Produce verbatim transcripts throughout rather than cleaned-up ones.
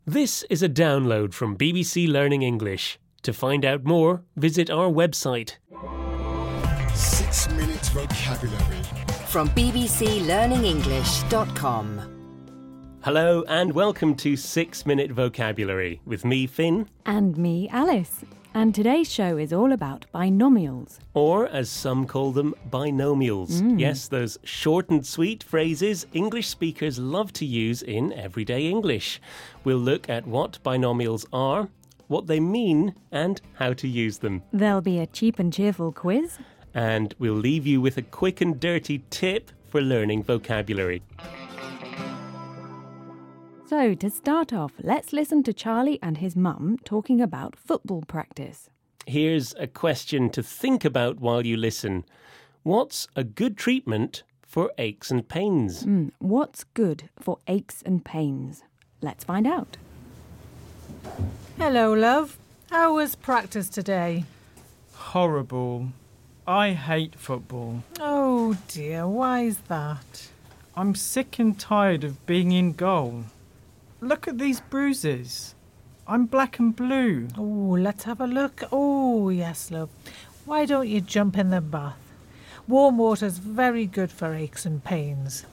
This is a download from B B C Learning English. To find out more, visit our website. Six Minute Vocabulary from b b c learning english dot com. Hello and welcome to Six Minute Vocabulary with me, Finn. And me, Alice. And today's show is all about binomials. Or, as some call them, binomials. Mm. Yes, those short and sweet phrases English speakers love to use in everyday English. We'll look at what binomials are, what they mean, and how to use them. There'll be a cheap and cheerful quiz. And we'll leave you with a quick and dirty tip for learning vocabulary. So, to start off, let's listen to Charlie and his mum talking about football practice. Here's a question to think about while you listen. What's a good treatment for aches and pains? Mm, what's good for aches and pains? Let's find out. Hello, love. How was practice today? Horrible. I hate football. Oh dear, why's that? I'm sick and tired of being in goal. Look at these bruises. I'm black and blue. Oh, let's have a look. Oh, yes, love. Why don't you jump in the bath? Warm water's very good for aches and pains.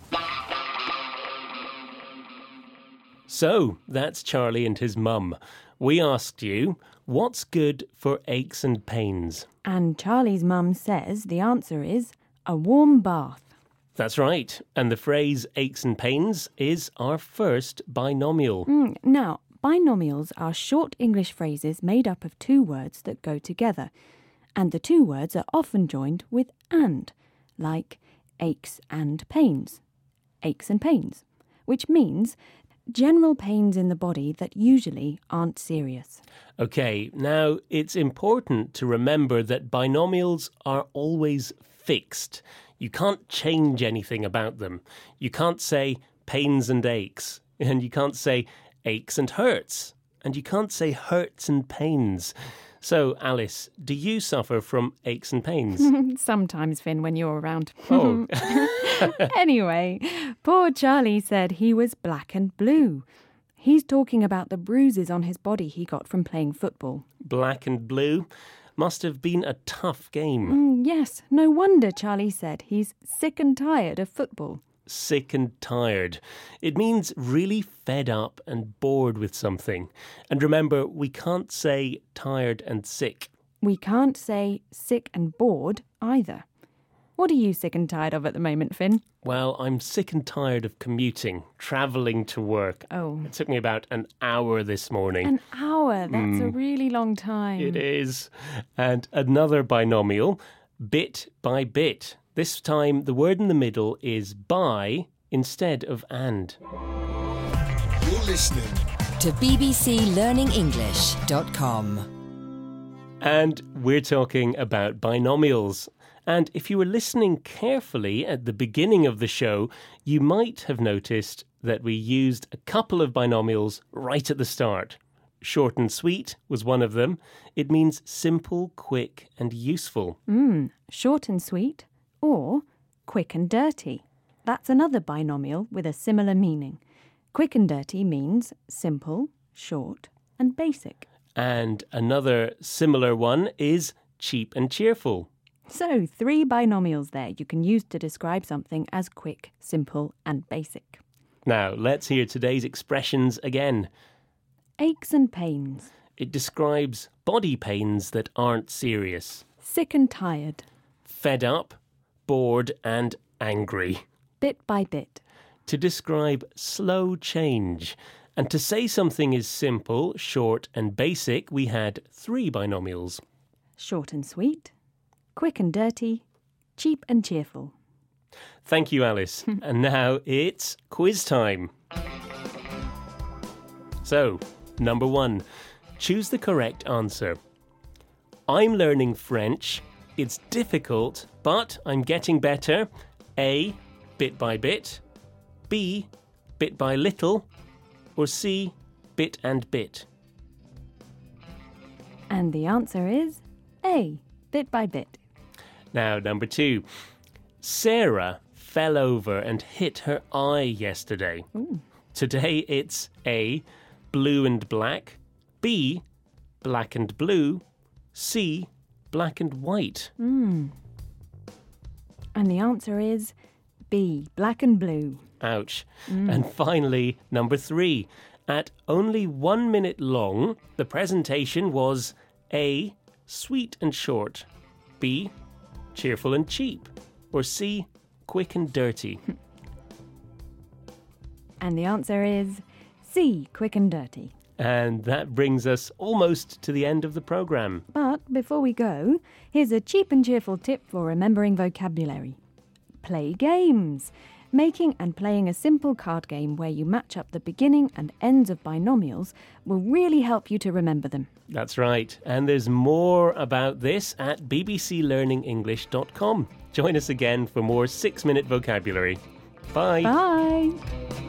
So, that's Charlie and his mum. We asked you, what's good for aches and pains? And Charlie's mum says the answer is a warm bath. That's right. And the phrase aches and pains is our first binomial. Mm, now, binomials are short English phrases made up of two words that go together. And the two words are often joined with and, like aches and pains. Aches and pains, which means general pains in the body that usually aren't serious. OK, now it's important to remember that binomials are always fixed. You can't change anything about them. You can't say pains and aches, and you can't say aches and hurts, and you can't say hurts and pains. So, Alice, do you suffer from aches and pains? Sometimes, Finn, when you're around. Oh. Anyway, poor Charlie said he was black and blue. He's talking about the bruises on his body he got from playing football. Black and blue? Must have been a tough game. Mm, yes, no wonder Charlie said he's sick and tired of football. Sick and tired. It means really fed up and bored with something. And remember, we can't say tired and sick. We can't say sick and bored either. What are you sick and tired of at the moment, Finn? Well, I'm sick and tired of commuting, travelling to work. Oh. It took me about an hour this morning. An hour? That's Mm. a really long time. It is. And another binomial, bit by bit. This time, the word in the middle is by instead of and. You're listening to b b c learning english dot com. And we're talking about binomials. And if you were listening carefully at the beginning of the show, you might have noticed that we used a couple of binomials right at the start. Short and sweet was one of them. It means simple, quick, and useful. Mm, short and sweet, or quick and dirty. That's another binomial with a similar meaning. Quick and dirty means simple, short, and basic. And another similar one is cheap and cheerful. So, three binomials there you can use to describe something as quick, simple, and basic. Now, let's hear today's expressions again. Aches and pains. It describes body pains that aren't serious. Sick and tired. Fed up, bored, and angry. Bit by bit. To describe slow change. And to say something is simple, short, and basic, we had three binomials. Short and sweet. Quick and dirty, cheap and cheerful. Thank you, Alice. And now it's quiz time. So, number one, choose the correct answer. I'm learning French. It's difficult, but I'm getting better. A, bit by bit. B, bit by little. Or C, bit and bit. And the answer is A, bit by bit. Now, number two. Sarah fell over and hit her eye yesterday. Ooh. Today it's A, blue and black, B, black and blue, C, black and white. And the answer is B, black and blue. Ouch. And finally, number three. At only one minute long, the presentation was A, sweet and short, B, cheerful and cheap, or C, quick and dirty. And the answer is C, quick and dirty. And that brings us almost to the end of the programme. But before we go, here's a cheap and cheerful tip for remembering vocabulary. Play games. Making and playing a simple card game where you match up the beginning and ends of binomials will really help you to remember them. That's right. And there's more about this at b b c learning english dot com. Join us again for more six-minute vocabulary. Bye. Bye.